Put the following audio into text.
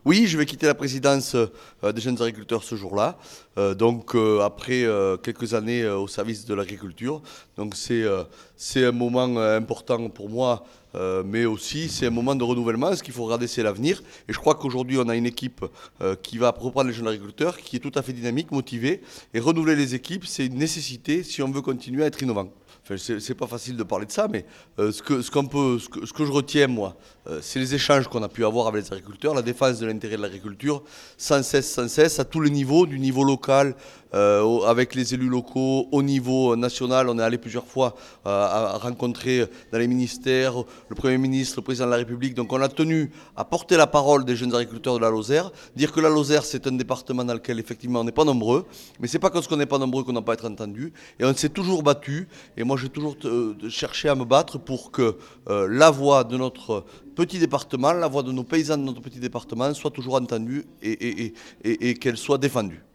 Oui, je vais quitter la présidence des jeunes agriculteurs ce jour-là. Après quelques années au service de l'agriculture. Donc c'est un moment important pour moi, mais aussi c'est un moment de renouvellement. Ce qu'il faut regarder, c'est l'avenir. Et je crois qu'aujourd'hui, on a une équipe qui va reprendre les jeunes agriculteurs, qui est tout à fait dynamique, motivée. Et renouveler les équipes, c'est une nécessité si on veut continuer à être innovant. Enfin, c'est pas facile de parler de ça, mais ce que je retiens, moi, c'est les échanges qu'on a pu avoir avec les agriculteurs, la défense de l'intérêt de l'agriculture, sans cesse, à tous les niveaux, du niveau local, avec les élus locaux, au niveau national. On est allé plusieurs fois à rencontrer dans les ministères le Premier ministre, le Président de la République. Donc on a tenu à porter la parole des jeunes agriculteurs de la Lozère, dire que la Lozère, c'est un département dans lequel, effectivement, on n'est pas nombreux, mais c'est pas parce qu'on n'est pas nombreux qu'on n'a pas à être entendu. Et on s'est toujours battu, et moi j'ai toujours cherché à me battre pour que la voix de notre petit département, la voix de nos paysans de notre petit département soit toujours entendue et qu'elle soit défendue.